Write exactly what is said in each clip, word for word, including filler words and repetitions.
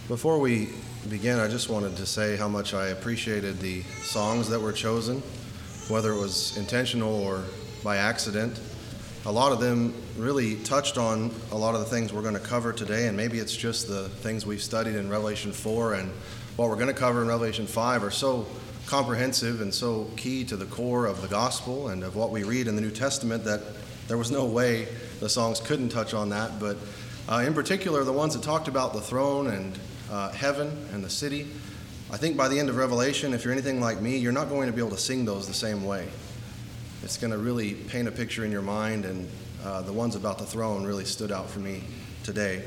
Before we begin, I just wanted to say how much I appreciated the songs that were chosen, whether it was intentional or by accident. A lot of them really touched on a lot of the things we're going to cover today, and maybe it's just the things we've studied in Revelation four and what we're going to cover in Revelation five are so comprehensive and so key to the core of the gospel and of what we read in the New Testament that there was no way the songs couldn't touch on that. But uh, in particular, the ones that talked about the throne and uh, heaven and the city, I think by the end of Revelation, if you're anything like me, you're not going to be able to sing those the same way. It's going to really paint a picture in your mind, and uh, the ones about the throne really stood out for me today.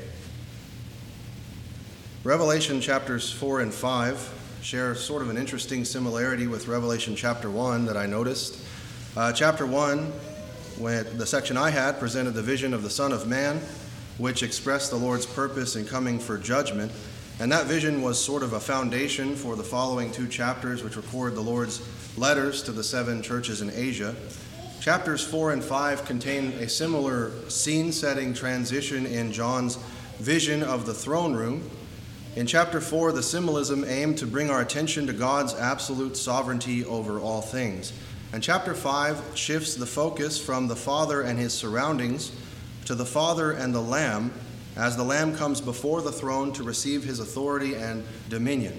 Revelation chapters four and five share sort of an interesting similarity with Revelation chapter one that I noticed. Uh, chapter one, when the section I had, presented the vision of the Son of Man, which expressed the Lord's purpose in coming for judgment. And that vision was sort of a foundation for the following two chapters, which record the Lord's letters to the seven churches in Asia. Chapters four and five contain a similar scene-setting transition in John's vision of the throne room. In chapter four, the symbolism aimed to bring our attention to God's absolute sovereignty over all things. And chapter five shifts the focus from the Father and his surroundings to the Father and the Lamb, as the Lamb comes before the throne to receive his authority and dominion.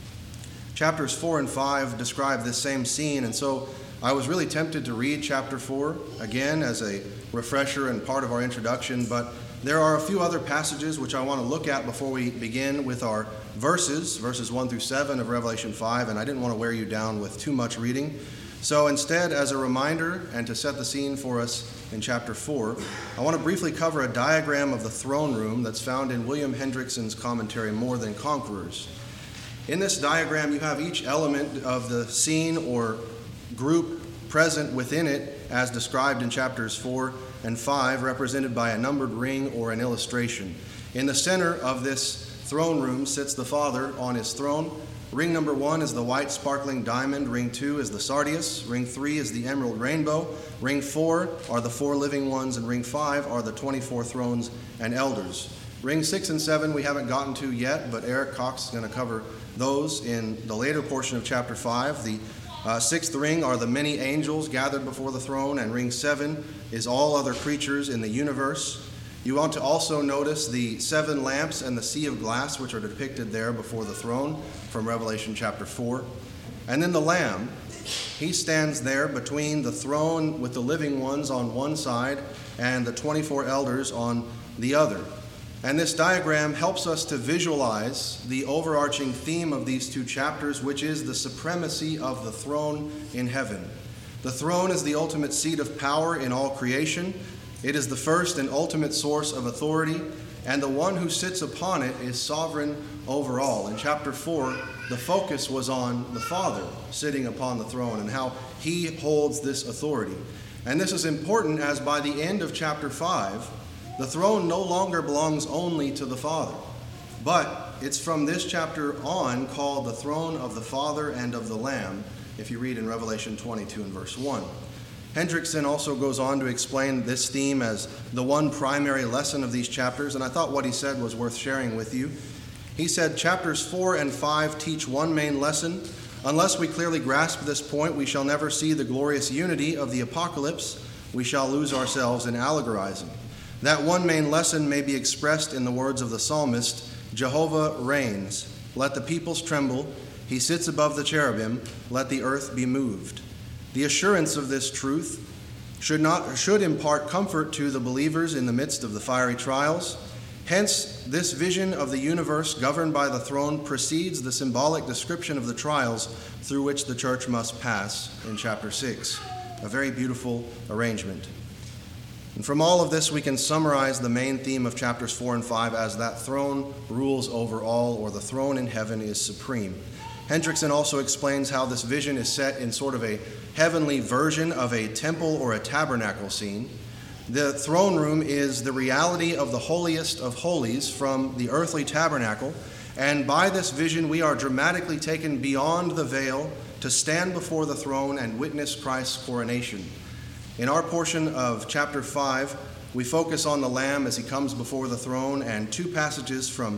Chapters four and five describe this same scene, and so I was really tempted to read chapter four again as a refresher and part of our introduction, but there are a few other passages which I want to look at before we begin with our verses, verses one through seven of Revelation five, and I didn't want to wear you down with too much reading. So instead, as a reminder and to set the scene for us in chapter four, I want to briefly cover a diagram of the throne room that's found in William Hendrickson's commentary, More Than Conquerors. In this diagram, you have each element of the scene or group present within it as described in chapters four and five, represented by a numbered ring or an illustration. In the center of this throne room sits the Father on his throne. Ring number one is the white sparkling diamond. Ring two is the sardius. Ring three is the emerald rainbow. Ring four are the four living ones, and ring five are the twenty-four thrones and elders. Ring six and seven we haven't gotten to yet, but Eric Cox is going to cover those in the later portion of chapter five. The uh, sixth ring are the many angels gathered before the throne, and ring seven is all other creatures in the universe. You want to also notice the seven lamps and the sea of glass, which are depicted there before the throne from Revelation chapter four. And then the Lamb, he stands there between the throne with the living ones on one side and the twenty-four elders on the other. And this diagram helps us to visualize the overarching theme of these two chapters, which is the supremacy of the throne in heaven. The throne is the ultimate seat of power in all creation. It is the first and ultimate source of authority, and the one who sits upon it is sovereign over all. In chapter four, the focus was on the Father sitting upon the throne and how he holds this authority. And this is important as by the end of chapter five, the throne no longer belongs only to the Father, but it's from this chapter on called the throne of the Father and of the Lamb, if you read in Revelation twenty-two and verse one. Hendrickson also goes on to explain this theme as the one primary lesson of these chapters, and I thought what he said was worth sharing with you. He said, chapters four and five teach one main lesson. Unless we clearly grasp this point, we shall never see the glorious unity of the apocalypse. We shall lose ourselves in allegorizing. That one main lesson may be expressed in the words of the psalmist, Jehovah reigns. Let the peoples tremble. He sits above the cherubim. Let the earth be moved. The assurance of this truth should not should impart comfort to the believers in the midst of the fiery trials. Hence, this vision of the universe governed by the throne precedes the symbolic description of the trials through which the church must pass in chapter six. A very beautiful arrangement. And from all of this, we can summarize the main theme of chapters four and five as that throne rules over all, or the throne in heaven is supreme. Hendrickson also explains how this vision is set in sort of a heavenly version of a temple or a tabernacle scene. The throne room is the reality of the holiest of holies from the earthly tabernacle, and by this vision we are dramatically taken beyond the veil to stand before the throne and witness Christ's coronation. In our portion of chapter five, we focus on the Lamb as he comes before the throne, and two passages from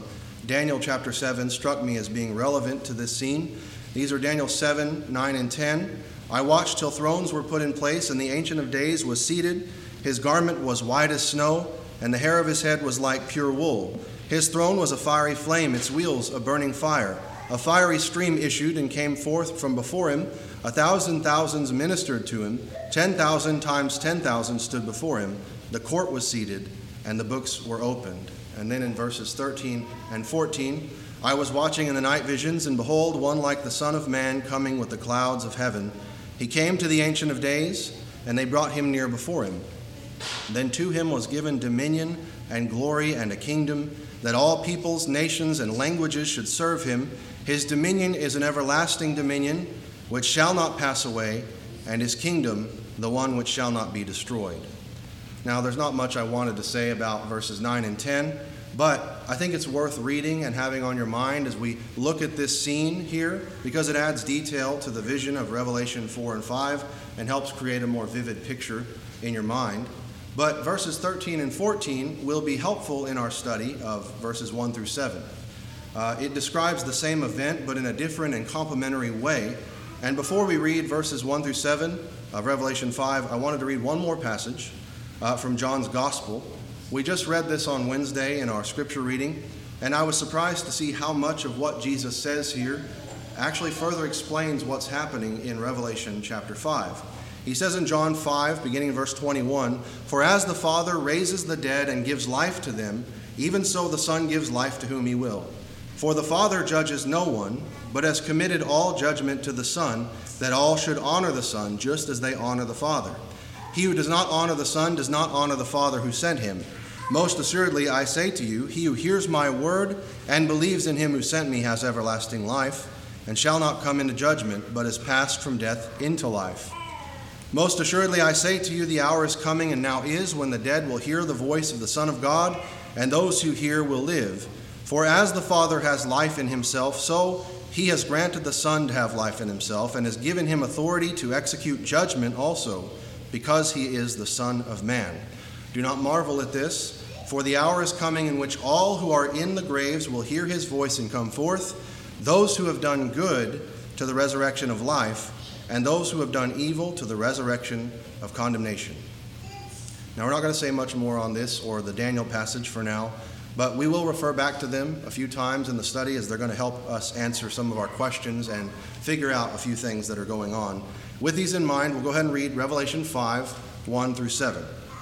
Daniel chapter seven struck me as being relevant to this scene. These are Daniel seven, nine, and ten. I watched till thrones were put in place, and the Ancient of Days was seated. His garment was white as snow, and the hair of his head was like pure wool. His throne was a fiery flame, its wheels a burning fire. A fiery stream issued and came forth from before him. A thousand thousands ministered to him. Ten thousand times ten thousand stood before him. The court was seated, and the books were opened. And then in verses thirteen and fourteen, I was watching in the night visions, and behold, one like the Son of Man coming with the clouds of heaven. He came to the Ancient of Days, and they brought him near before him. Then to him was given dominion and glory and a kingdom, that all peoples, nations, and languages should serve him. His dominion is an everlasting dominion, which shall not pass away, and his kingdom the one which shall not be destroyed. Now, there's not much I wanted to say about verses nine and ten, but I think it's worth reading and having on your mind as we look at this scene here, because it adds detail to the vision of Revelation four and five and helps create a more vivid picture in your mind. But verses thirteen and fourteen will be helpful in our study of verses one through seven. Uh, it describes the same event, but in a different and complementary way. And before we read verses one through seven of Revelation five, I wanted to read one more passage uh, from John's Gospel. We just read this on Wednesday in our scripture reading, and I was surprised to see how much of what Jesus says here actually further explains what's happening in Revelation chapter five. He says in John five, beginning in verse twenty-one, "For as the Father raises the dead and gives life to them, even so the Son gives life to whom he will. For the Father judges no one, but has committed all judgment to the Son, that all should honor the Son, just as they honor the Father. He who does not honor the Son does not honor the Father who sent him. Most assuredly I say to you, he who hears my word and believes in him who sent me has everlasting life, and shall not come into judgment, but is passed from death into life. Most assuredly I say to you, the hour is coming, and now is, when the dead will hear the voice of the Son of God, and those who hear will live. For as the Father has life in himself, so he has granted the Son to have life in himself, and has given him authority to execute judgment also, because he is the Son of Man. Do not marvel at this, for the hour is coming in which all who are in the graves will hear his voice and come forth, those who have done good to the resurrection of life, and those who have done evil to the resurrection of condemnation." Now, we're not going to say much more on this or the Daniel passage for now, but we will refer back to them a few times in the study, as they're going to help us answer some of our questions and figure out a few things that are going on. With these in mind, we'll go ahead and read Revelation five, one through seven.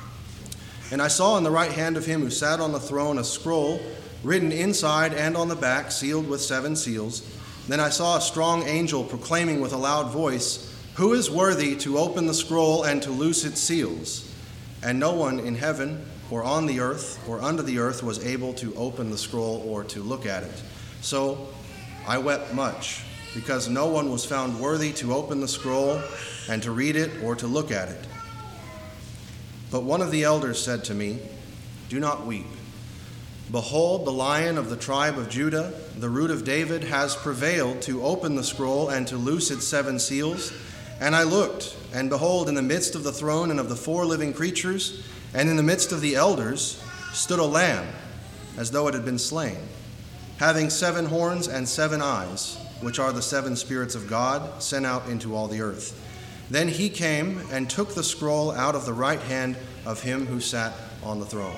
"And I saw in the right hand of him who sat on the throne a scroll, written inside and on the back, sealed with seven seals. Then I saw a strong angel proclaiming with a loud voice, 'Who is worthy to open the scroll and to loose its seals?' And no one in heaven or on the earth or under the earth was able to open the scroll or to look at it. So I wept much, because no one was found worthy to open the scroll and to read it or to look at it. But one of the elders said to me, 'Do not weep. Behold, the Lion of the tribe of Judah, the Root of David, has prevailed to open the scroll and to loose its seven seals.' And I looked, and behold, in the midst of the throne and of the four living creatures, and in the midst of the elders, stood a lamb, as though it had been slain, having seven horns and seven eyes, which are the seven spirits of God, sent out into all the earth. Then he came and took the scroll out of the right hand of him who sat on the throne."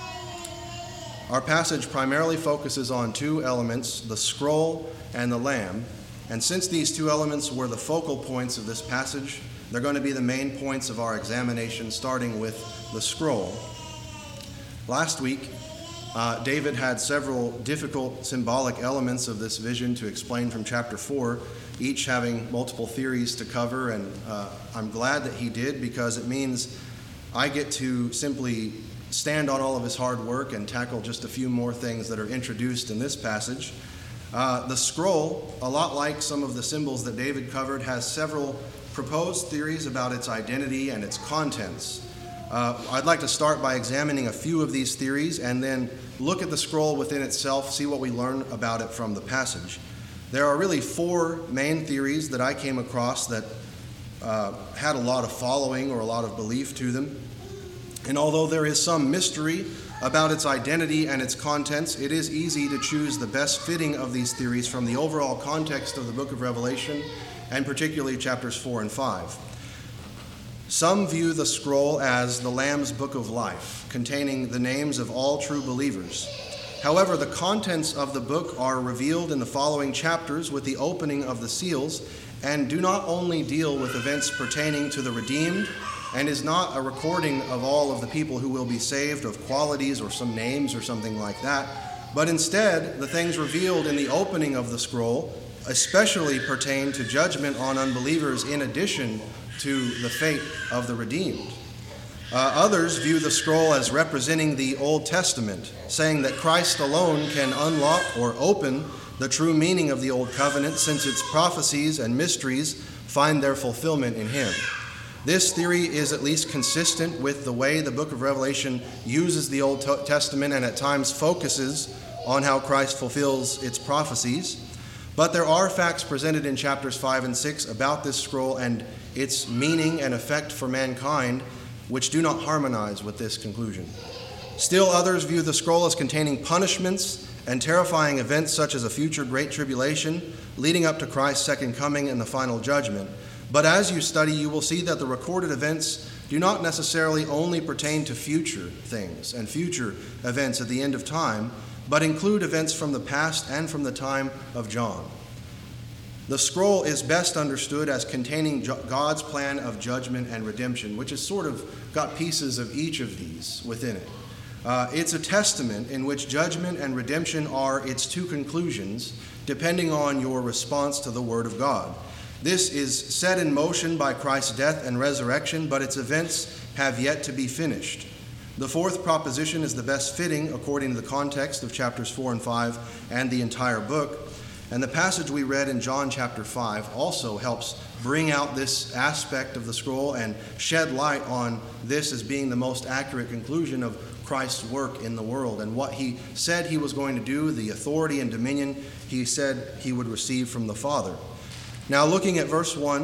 Our passage primarily focuses on two elements, the scroll and the lamb. And since these two elements were the focal points of this passage, they're going to be the main points of our examination, starting with the scroll. Last week, uh, David had several difficult symbolic elements of this vision to explain from chapter four, each having multiple theories to cover, and uh, I'm glad that he did, because it means I get to simply stand on all of his hard work and tackle just a few more things that are introduced in this passage. Uh, the scroll, a lot like some of the symbols that David covered, has several proposed theories about its identity and its contents. Uh, I'd like to start by examining a few of these theories and then look at the scroll within itself, see what we learn about it from the passage. There are really four main theories that I came across that uh, had a lot of following or a lot of belief to them. And although there is some mystery about its identity and its contents, it is easy to choose the best fitting of these theories from the overall context of the book of Revelation, and particularly chapters four and five. Some view the scroll as the Lamb's book of life, containing the names of all true believers. However, the contents of the book are revealed in the following chapters with the opening of the seals, and do not only deal with events pertaining to the redeemed, and is not a recording of all of the people who will be saved, of qualities or some names or something like that, but instead the things revealed in the opening of the scroll especially pertain to judgment on unbelievers in addition to the fate of the redeemed. Uh, others view the scroll as representing the Old Testament, saying that Christ alone can unlock or open the true meaning of the Old Covenant, since its prophecies and mysteries find their fulfillment in him. This theory is at least consistent with the way the book of Revelation uses the Old Testament and at times focuses on how Christ fulfills its prophecies. But there are facts presented in chapters five and six about this scroll and its meaning and effect for mankind, which do not harmonize with this conclusion. Still, others view the scroll as containing punishments and terrifying events such as a future great tribulation leading up to Christ's second coming and the final judgment. But as you study, you will see that the recorded events do not necessarily only pertain to future things and future events at the end of time, but include events from the past and from the time of John. The scroll is best understood as containing God's plan of judgment and redemption, which has sort of got pieces of each of these within it. Uh, it's a testament in which judgment and redemption are its two conclusions, depending on your response to the Word of God. This is set in motion by Christ's death and resurrection, but its events have yet to be finished. The fourth proposition is the best fitting according to the context of chapters four and five and the entire book. And the passage we read in John chapter five also helps bring out this aspect of the scroll and shed light on this as being the most accurate conclusion of Christ's work in the world and what he said he was going to do, the authority and dominion he said he would receive from the Father. Now, looking at verse one,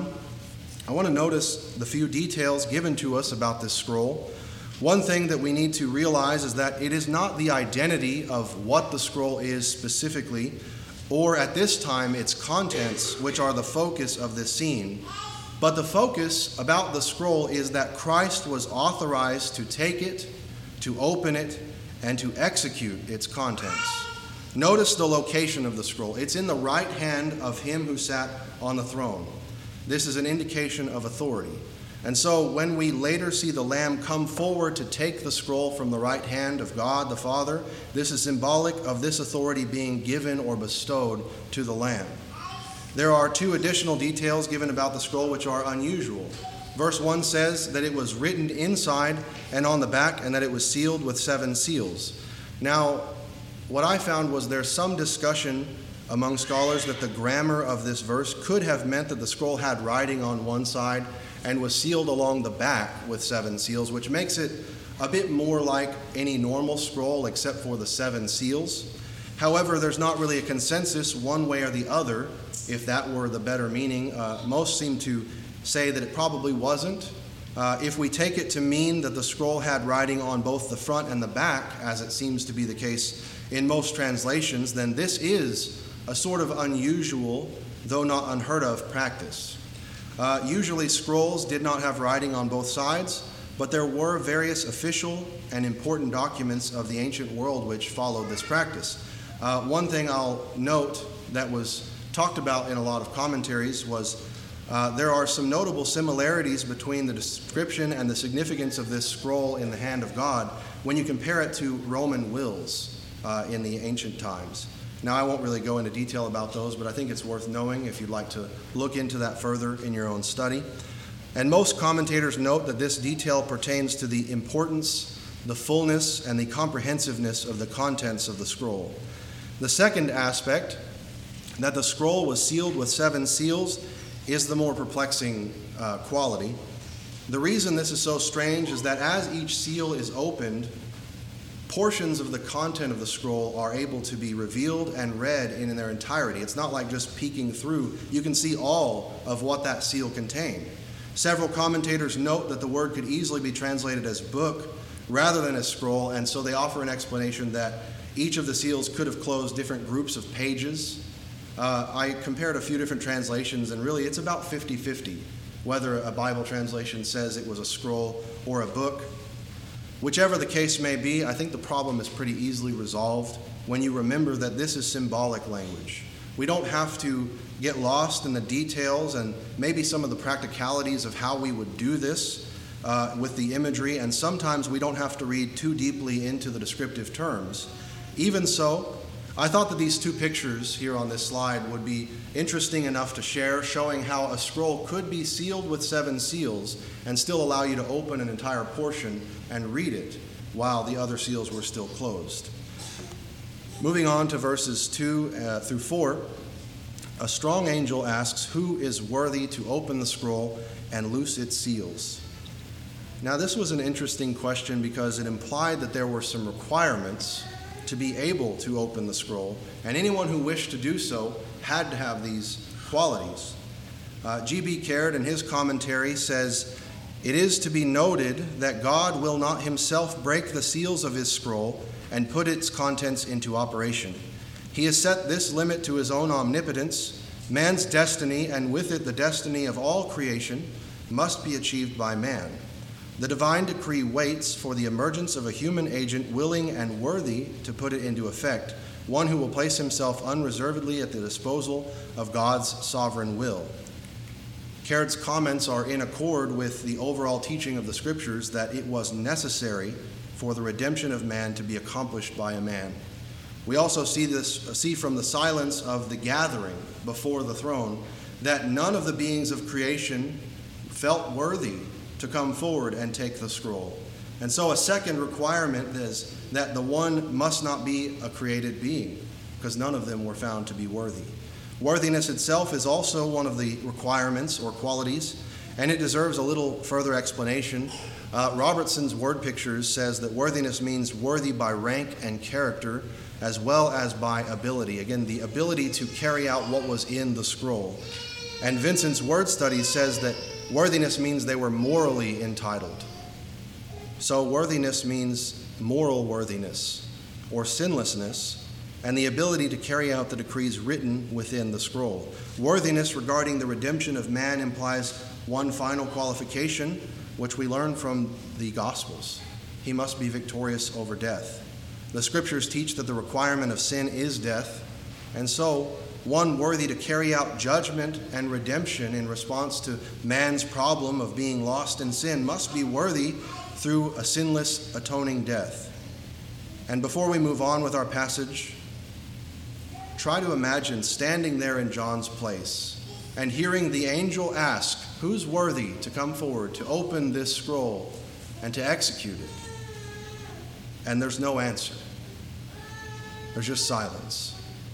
I want to notice the few details given to us about this scroll. One thing that we need to realize is that it is not the identity of what the scroll is specifically, or at this time its contents, which are the focus of this scene, but the focus about the scroll is that Christ was authorized to take it, to open it, and to execute its contents. Notice the location of the scroll. It's in the right hand of him who sat on the throne. This is an indication of authority. And so when we later see the Lamb come forward to take the scroll from the right hand of God the Father, this is symbolic of this authority being given or bestowed to the Lamb. There are two additional details given about the scroll which are unusual. Verse one says that it was written inside and on the back, and that it was sealed with seven seals. Now, what I found was there's some discussion among scholars that the grammar of this verse could have meant that the scroll had writing on one side and was sealed along the back with seven seals, which makes it a bit more like any normal scroll except for the seven seals. However, there's not really a consensus one way or the other, if that were the better meaning. Uh, most seem to say that it probably wasn't. Uh, if we take it to mean that the scroll had writing on both the front and the back, as it seems to be the case in most translations, then this is a sort of unusual, though not unheard of, practice. Uh, usually scrolls did not have writing on both sides, but there were various official and important documents of the ancient world which followed this practice. Uh, one thing I'll note that was talked about in a lot of commentaries was uh, there are some notable similarities between the description and the significance of this scroll in the hand of God when you compare it to Roman wills uh, in the ancient times. Now, I won't really go into detail about those, but I think it's worth knowing if you'd like to look into that further in your own study. And most commentators note that this detail pertains to the importance, the fullness, and the comprehensiveness of the contents of the scroll. The second aspect, that the scroll was sealed with seven seals, is the more perplexing uh, quality. The reason this is so strange is that as each seal is opened, portions of the content of the scroll are able to be revealed and read in their entirety. It's not like just peeking through. You can see all of what that seal contained. Several commentators note that the word could easily be translated as book, rather than a scroll, and so they offer an explanation that each of the seals could have closed different groups of pages. Uh, I compared a few different translations, and really it's about fifty-fifty, whether a Bible translation says it was a scroll or a book. Whichever the case may be, I think the problem is pretty easily resolved when you remember that this is symbolic language. We don't have to get lost in the details and maybe some of the practicalities of how we would do this uh, with the imagery, and sometimes we don't have to read too deeply into the descriptive terms. Even so, I thought that these two pictures here on this slide would be interesting enough to share, showing how a scroll could be sealed with seven seals and still allow you to open an entire portion and read it while the other seals were still closed. Moving on to verses two uh, through four, a strong angel asks, "Who is worthy to open the scroll and loose its seals?" Now, this was an interesting question because it implied that there were some requirements to be able to open the scroll, and anyone who wished to do so had to have these qualities. Uh, G B Caird, in his commentary, says, "It is to be noted that God will not himself break the seals of his scroll and put its contents into operation. He has set this limit to his own omnipotence. Man's destiny, and with it the destiny of all creation, must be achieved by man. The divine decree waits for the emergence of a human agent willing and worthy to put it into effect, one who will place himself unreservedly at the disposal of God's sovereign will." Caird's comments are in accord with the overall teaching of the Scriptures that it was necessary for the redemption of man to be accomplished by a man. We also see this see from the silence of the gathering before the throne that none of the beings of creation felt worthy to come forward and take the scroll. And so a second requirement is that the one must not be a created being, because none of them were found to be worthy. Worthiness itself is also one of the requirements or qualities, and it deserves a little further explanation. Uh, Robertson's Word Pictures says that worthiness means worthy by rank and character, as well as by ability. Again, the ability to carry out what was in the scroll. And Vincent's Word Study says that worthiness means they were morally entitled. So worthiness means moral worthiness or sinlessness, and the ability to carry out the decrees written within the scroll. Worthiness regarding the redemption of man implies one final qualification, which we learn from the Gospels. He must be victorious over death. The Scriptures teach that the requirement of sin is death, and so one worthy to carry out judgment and redemption in response to man's problem of being lost in sin must be worthy through a sinless atoning death. And before we move on with our passage, try to imagine standing there in John's place and hearing the angel ask, "Who's worthy to come forward to open this scroll and to execute it?" And there's no answer. There's just silence.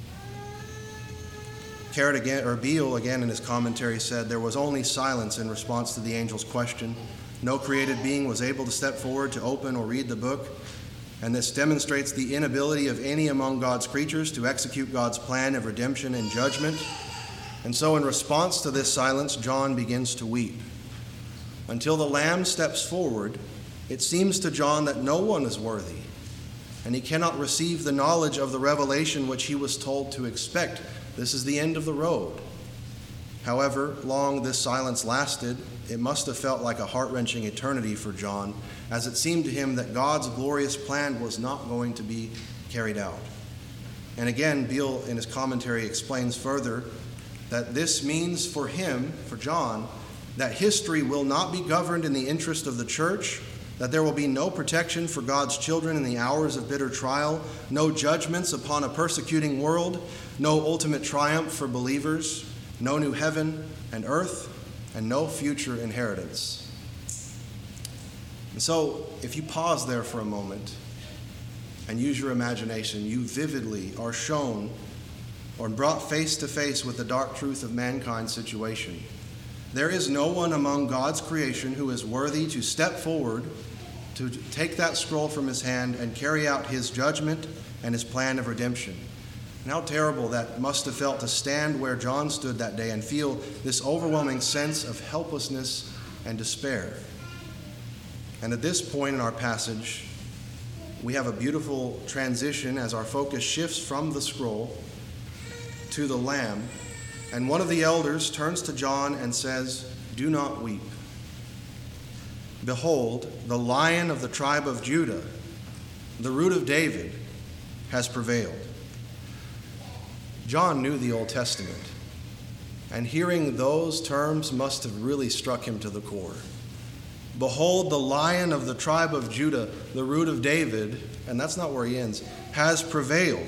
Caird again, or Beale again in his commentary said, "There was only silence in response to the angel's question. No created being was able to step forward to open or read the book, and this demonstrates the inability of any among God's creatures to execute God's plan of redemption and judgment. And so in response to this silence, John begins to weep. Until the Lamb steps forward, it seems to John that no one is worthy, and he cannot receive the knowledge of the revelation which he was told to expect. This is the end of the road." However long this silence lasted, it must have felt like a heart-wrenching eternity for John, as it seemed to him that God's glorious plan was not going to be carried out. And again, Beale in his commentary explains further that this means for him, for John, that history will not be governed in the interest of the church, that there will be no protection for God's children in the hours of bitter trial, no judgments upon a persecuting world, no ultimate triumph for believers, no new heaven and earth, and no future inheritance. And so, if you pause there for a moment and use your imagination, you vividly are shown or brought face to face with the dark truth of mankind's situation. There is no one among God's creation who is worthy to step forward to take that scroll from his hand and carry out his judgment and his plan of redemption. And how terrible that must have felt to stand where John stood that day and feel this overwhelming sense of helplessness and despair. And at this point in our passage, we have a beautiful transition as our focus shifts from the scroll to the Lamb. And one of the elders turns to John and says, "Do not weep. Behold, the Lion of the tribe of Judah, the Root of David, has prevailed." John knew the Old Testament, and hearing those terms must have really struck him to the core. Behold, the Lion of the tribe of Judah, the Root of David, and that's not where he ends, has prevailed.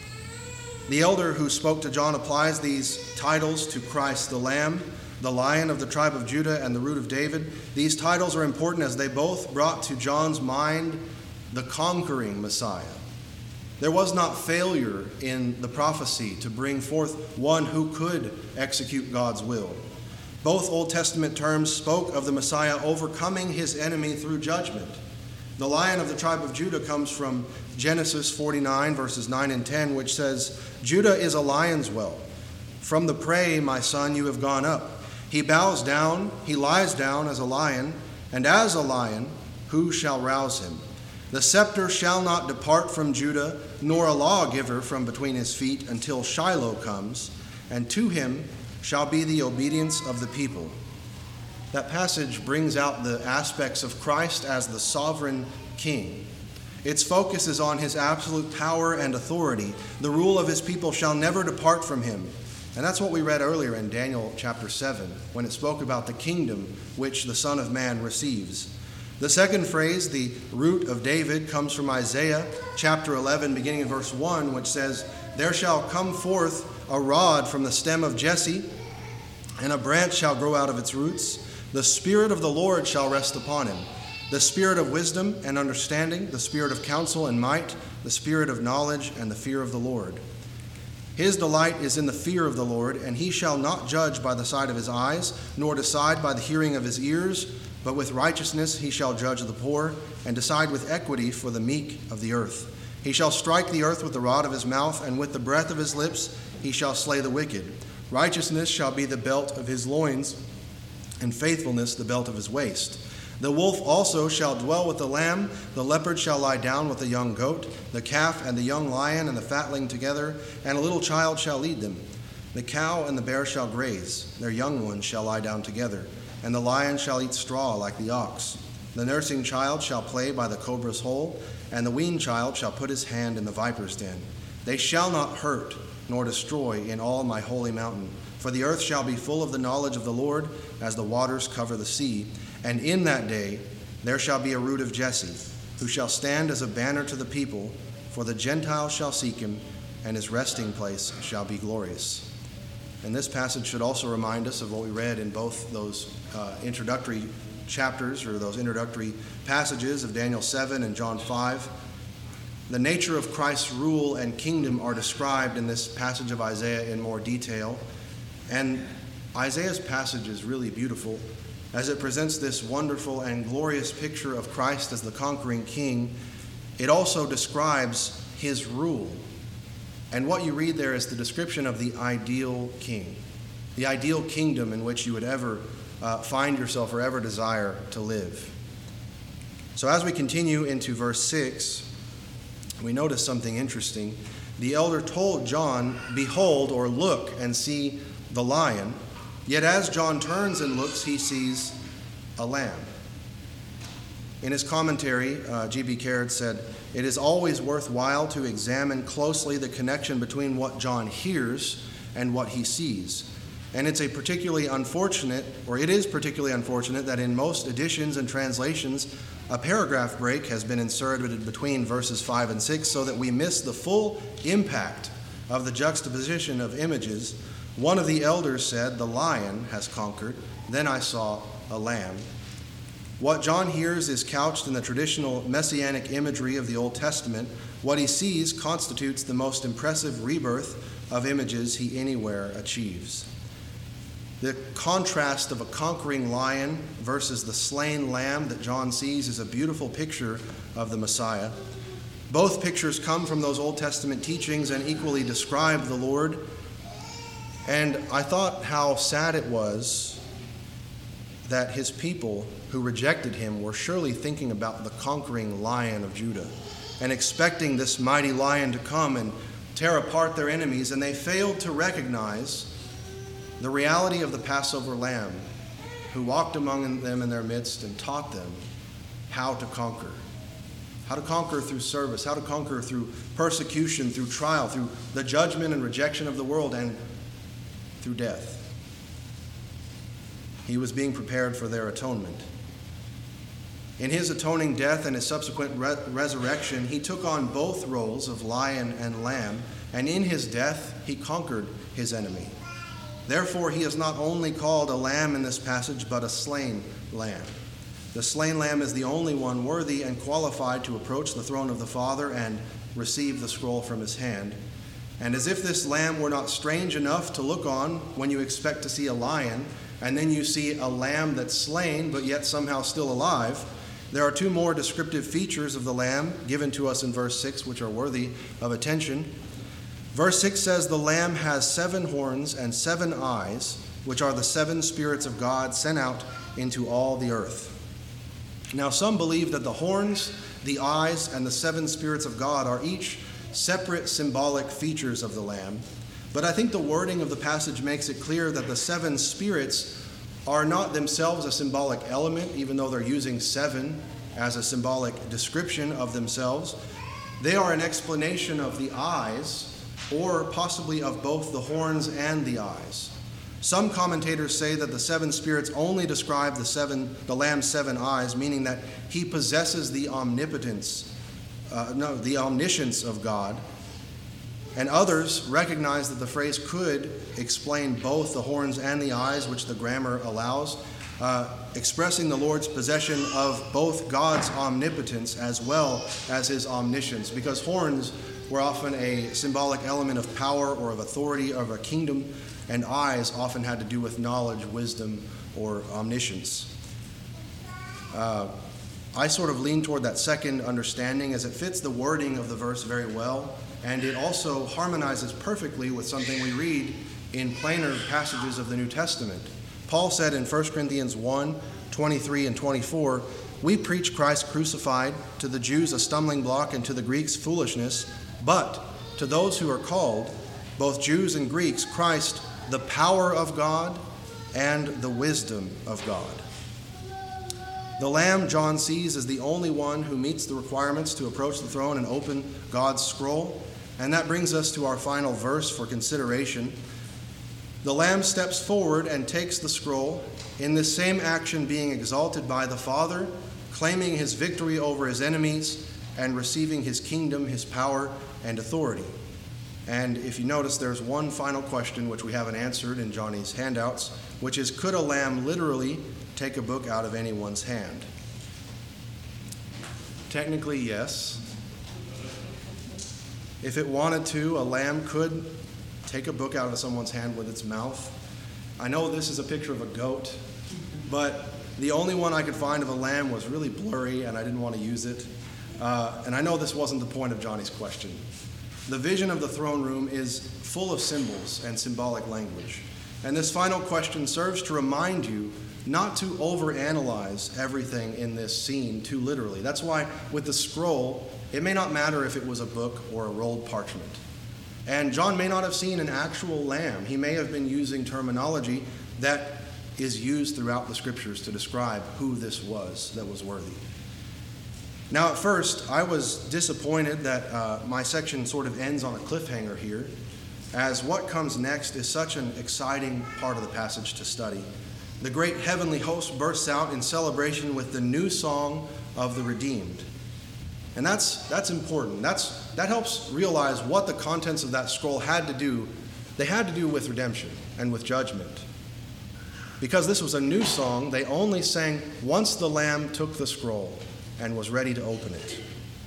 The elder who spoke to John applies these titles to Christ, the Lamb, the Lion of the tribe of Judah, and the Root of David. These titles are important as they both brought to John's mind the conquering Messiah. There was not failure in the prophecy to bring forth one who could execute God's will. Both Old Testament terms spoke of the Messiah overcoming his enemy through judgment. The Lion of the tribe of Judah comes from Genesis forty-nine, verses nine and ten, which says, "Judah is a lion's whelp. From the prey, my son, you have gone up. He bows down, he lies down as a lion, and as a lion, who shall rouse him? The scepter shall not depart from Judah, nor a lawgiver from between his feet, until Shiloh comes, and to him shall be the obedience of the people." That passage brings out the aspects of Christ as the sovereign king. Its focus is on his absolute power and authority. The rule of his people shall never depart from him. And that's what we read earlier in Daniel chapter seven, when it spoke about the kingdom which the Son of Man receives. The second phrase, the Root of David, comes from Isaiah chapter eleven, beginning in verse one, which says, "There shall come forth a rod from the stem of Jesse, and a branch shall grow out of its roots. The Spirit of the Lord shall rest upon him, the Spirit of wisdom and understanding, the Spirit of counsel and might, the Spirit of knowledge and the fear of the Lord. His delight is in the fear of the Lord, and he shall not judge by the sight of his eyes, nor decide by the hearing of his ears, but with righteousness he shall judge the poor, and decide with equity for the meek of the earth. He shall strike the earth with the rod of his mouth, and with the breath of his lips he shall slay the wicked. Righteousness shall be the belt of his loins, and faithfulness the belt of his waist. The wolf also shall dwell with the lamb, the leopard shall lie down with the young goat, the calf and the young lion and the fatling together, and a little child shall lead them. The cow and the bear shall graze, their young ones shall lie down together, and the lion shall eat straw like the ox. The nursing child shall play by the cobra's hole, and the weaned child shall put his hand in the viper's den. They shall not hurt nor destroy in all my holy mountain. For the earth shall be full of the knowledge of the Lord, as the waters cover the sea. And in that day there shall be a root of Jesse, who shall stand as a banner to the people, for the Gentiles shall seek him, and his resting place shall be glorious." And this passage should also remind us of what we read in both those uh, introductory chapters, or those introductory passages of Daniel seven and John five. The nature of Christ's rule and kingdom are described in this passage of Isaiah in more detail. And Isaiah's passage is really beautiful as it presents this wonderful and glorious picture of Christ as the conquering king. It also describes his rule. And what you read there is the description of the ideal king, the ideal kingdom in which you would ever uh, find yourself or ever desire to live. So as we continue into verse six, we notice something interesting. The elder told John, "Behold," or "Look and see the lion." Yet as John turns and looks, he sees a lamb. In his commentary, uh, G B Caird said, "It is always worthwhile to examine closely the connection between what John hears and what he sees. And it's a particularly unfortunate, or it is particularly unfortunate, that in most editions and translations, a paragraph break has been inserted between verses five and six so that we miss the full impact of the juxtaposition of images. One of the elders said, 'The lion has conquered. Then I saw a lamb.'" What John hears is couched in the traditional messianic imagery of the Old Testament. What he sees constitutes the most impressive rebirth of images he anywhere achieves. The contrast of a conquering lion versus the slain lamb that John sees is a beautiful picture of the Messiah. Both pictures come from those Old Testament teachings and equally describe the Lord. And I thought how sad it was that his people who rejected him were surely thinking about the conquering Lion of Judah and expecting this mighty lion to come and tear apart their enemies, and they failed to recognize the reality of the Passover lamb who walked among them in their midst and taught them how to conquer. How to conquer through service, how to conquer through persecution, through trial, through the judgment and rejection of the world, and through death. He was being prepared for their atonement. In his atoning death and his subsequent re- resurrection, he took on both roles of lion and lamb, and in his death, he conquered his enemy. Therefore, he is not only called a lamb in this passage, but a slain lamb. The slain lamb is the only one worthy and qualified to approach the throne of the Father and receive the scroll from his hand. And as if this lamb were not strange enough to look on when you expect to see a lion, and then you see a lamb that's slain but yet somehow still alive, there are two more descriptive features of the lamb given to us in verse six, which are worthy of attention. Verse six says, "The lamb has seven horns and seven eyes, which are the seven spirits of God sent out into all the earth." Now, some believe that the horns, the eyes, and the seven spirits of God are each separate symbolic features of the Lamb. But I think the wording of the passage makes it clear that the seven spirits are not themselves a symbolic element, even though they're using seven as a symbolic description of themselves. They are an explanation of the eyes, or possibly of both the horns and the eyes. Some commentators say that the seven spirits only describe the seven, the Lamb's seven eyes, meaning that he possesses the omnipotence, uh, no, the omniscience of God. And others recognize that the phrase could explain both the horns and the eyes, which the grammar allows, uh, expressing the Lord's possession of both God's omnipotence as well as his omniscience, because horns were often a symbolic element of power or of authority of a kingdom, and eyes often had to do with knowledge, wisdom, or omniscience. Uh, I sort of lean toward that second understanding, as it fits the wording of the verse very well, and it also harmonizes perfectly with something we read in plainer passages of the New Testament. Paul said in First Corinthians one, twenty-three and twenty-four, "We preach Christ crucified, to the Jews a stumbling block, and to the Greeks foolishness, but to those who are called, both Jews and Greeks, Christ, the power of God and the wisdom of God." The Lamb, John sees, is the only one who meets the requirements to approach the throne and open God's scroll. And that brings us to our final verse for consideration. The Lamb steps forward and takes the scroll, in this same action being exalted by the Father, claiming his victory over his enemies, and receiving his kingdom, his power, and authority. And if you notice, there's one final question which we haven't answered in Johnny's handouts, which is, could a lamb literally take a book out of anyone's hand? Technically, yes. If it wanted to, a lamb could take a book out of someone's hand with its mouth. I know this is a picture of a goat, but the only one I could find of a lamb was really blurry, and I didn't want to use it. Uh, and I know this wasn't the point of Johnny's question. The vision of the throne room is full of symbols and symbolic language. And this final question serves to remind you not to overanalyze everything in this scene too literally. That's why with the scroll, it may not matter if it was a book or a rolled parchment. And John may not have seen an actual lamb. He may have been using terminology that is used throughout the scriptures to describe who this was that was worthy. Now, at first, I was disappointed that uh, my section sort of ends on a cliffhanger here, as what comes next is such an exciting part of the passage to study. The great heavenly host bursts out in celebration with the new song of the redeemed. And that's that's important. That's that helps realize what the contents of that scroll had to do. They had to do with redemption and with judgment. Because this was a new song, they only sang once the Lamb took the scroll and was ready to open it.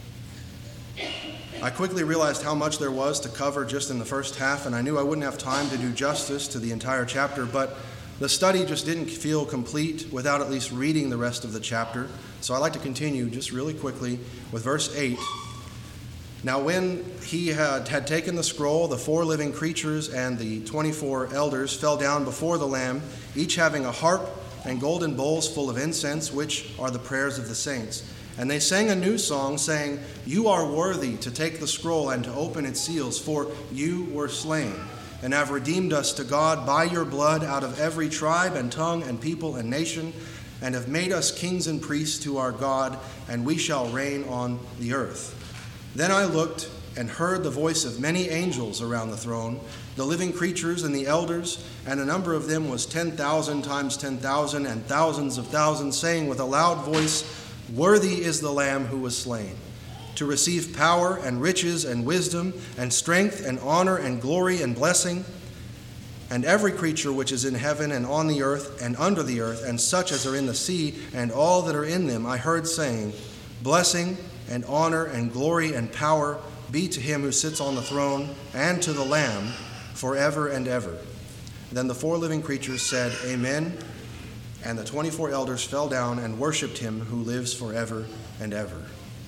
I quickly realized how much there was to cover just in the first half, and I knew I wouldn't have time to do justice to the entire chapter, but the study just didn't feel complete without at least reading the rest of the chapter. So I'd like to continue just really quickly with verse eight. Now when he had, had taken the scroll, the four living creatures and the twenty-four elders fell down before the Lamb, each having a harp and golden bowls full of incense, which are the prayers of the saints. And they sang a new song, saying, "You are worthy to take the scroll and to open its seals, for you were slain, and have redeemed us to God by your blood out of every tribe and tongue and people and nation, and have made us kings and priests to our God, and we shall reign on the earth." Then I looked and heard the voice of many angels around the throne, the living creatures and the elders, and the number of them was ten thousand times ten thousand and thousands of thousands, saying with a loud voice, "Worthy is the Lamb who was slain, to receive power and riches and wisdom and strength and honor and glory and blessing." And every creature which is in heaven and on the earth and under the earth, and such as are in the sea, and all that are in them, I heard saying, "Blessing and honor and glory and power be to him who sits on the throne and to the Lamb forever and ever." Then the four living creatures said, "Amen." And the twenty-four elders fell down and worshipped him who lives forever and ever.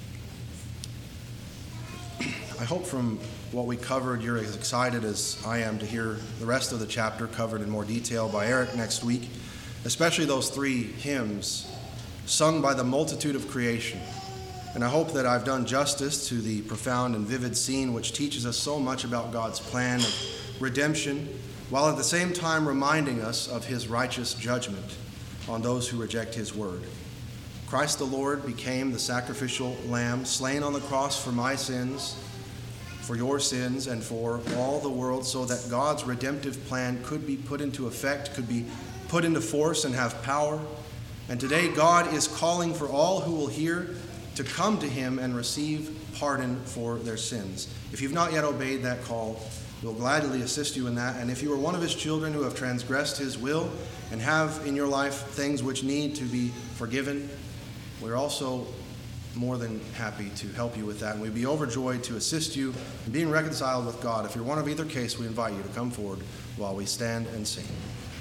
I hope from what we covered, you're as excited as I am to hear the rest of the chapter covered in more detail by Eric next week, especially those three hymns sung by the multitude of creation. And I hope that I've done justice to the profound and vivid scene which teaches us so much about God's plan of redemption, while at the same time reminding us of his righteous judgment on those who reject his word. Christ the Lord became the sacrificial lamb, slain on the cross for my sins, for your sins, and for all the world, so that God's redemptive plan could be put into effect, could be put into force and have power. And today God is calling for all who will hear to come to him and receive pardon for their sins. If you've not yet obeyed that call, we'll gladly assist you in that. And if you are one of his children who have transgressed his will and have in your life things which need to be forgiven, we're also more than happy to help you with that. And we'd be overjoyed to assist you in being reconciled with God. If you're one of either case, we invite you to come forward while we stand and sing.